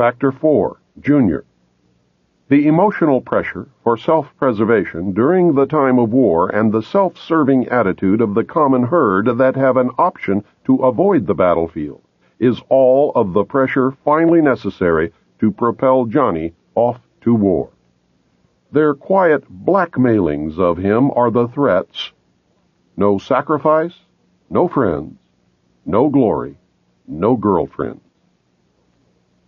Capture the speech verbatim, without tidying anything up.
Factor four, Junior. The emotional pressure for self-preservation during the time of war and the self-serving attitude of the common herd that have an option to avoid the battlefield is all of the pressure finally necessary to propel Johnny off to war. Their quiet blackmailings of him are the threats: no sacrifice, no friends, no glory, no girlfriend.